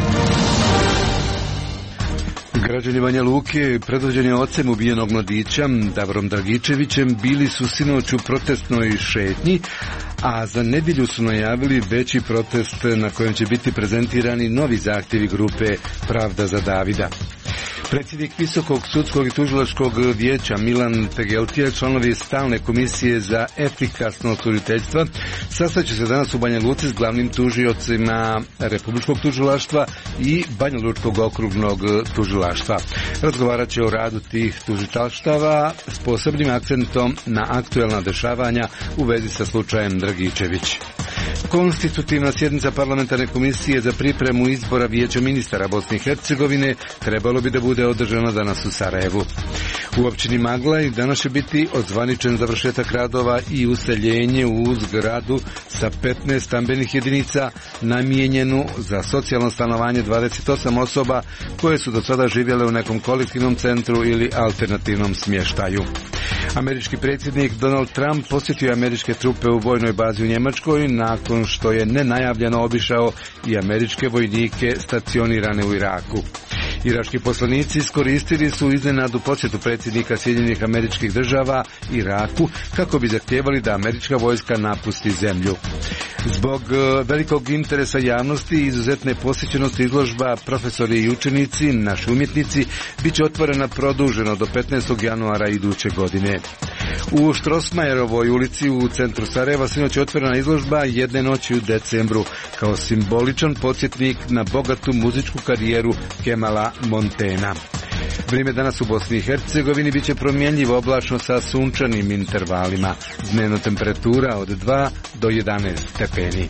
Građani Banja Luke, predvođeni ocem ubijenog mladića Davorom Dragičevićem, bili su sinoć u protestnoj šetnji, a za nedjelju su najavili veći protest na kojem će biti prezentirani novi zahtjevi grupe Pravda za Davida. Predsjednik Visokog sudskog i tužilačkog vijeća Milan Tegeltija, članovi stalne komisije za efikasnost tužiteljstva, sastaće se danas u Banja Luci s glavnim tužiocima Republičkog tužilaštva i Banja Lučkog okrugnog tužilaštva. Razgovarat će o radu tih tužilaštava s posebnim akcentom na aktuelna dešavanja u vezi sa slučajem Dragičević. Konstitutivna sjednica parlamentarne komisije za pripremu izbora vijeća ministara Bosne i Hercegovine trebalo bi da bude održana danas u Sarajevu. U općini Maglaj danas će biti odzvaničen završetak radova i useljenje u zgradu sa petnaest stambenih jedinica namijenjenu za socijalno stanovanje dvadeset osam osoba koje su do sada živjele u nekom kolektivnom centru ili alternativnom smještaju. Američki predsjednik Donald Trump posjetio američke trupe u vojnoj bazi u Njemačkoj nakon što je nenajavljeno obišao i američke vojnike stacionirane u Iraku. Irački poslanici iskoristili su iznenadu posjetu predsjednika Sjedinjenih Američkih Država Iraku kako bi zahtijevali da američka vojska napusti zemlju. Zbog velikog interesa javnosti i izuzetne posjećenosti izložba Profesori i učenici, naši umjetnici, bit će otvorena produženo do petnaestog januara iduće godine. U Štrosmajerovoj ulici u centru Sarajeva sinoć je otvorena izložba Jedne noći u decembru kao simboličan podsjetnik na bogatu muzičku karijeru Kemala Montena. Vrijeme danas u Bosni i Hercegovini bit će promjenjivo, oblačno sa sunčanim intervalima. Dnevna temperatura od dva do jedanaest stepeni.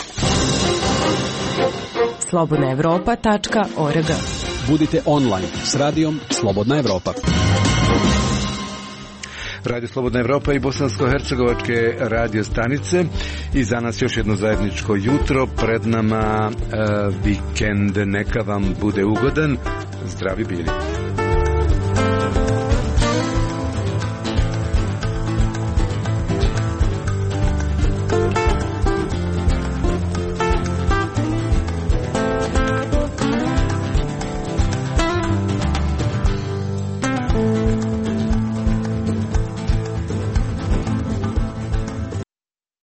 slobodna evropa tačka org. Budite online s radijom Slobodna Evropa. Radio Slobodna Evropa i bosansko-hercegovačke radio stanice i za nas još jedno zajedničko jutro. Pred nama e, vikend, neka vam bude ugodan. Zdravi bili.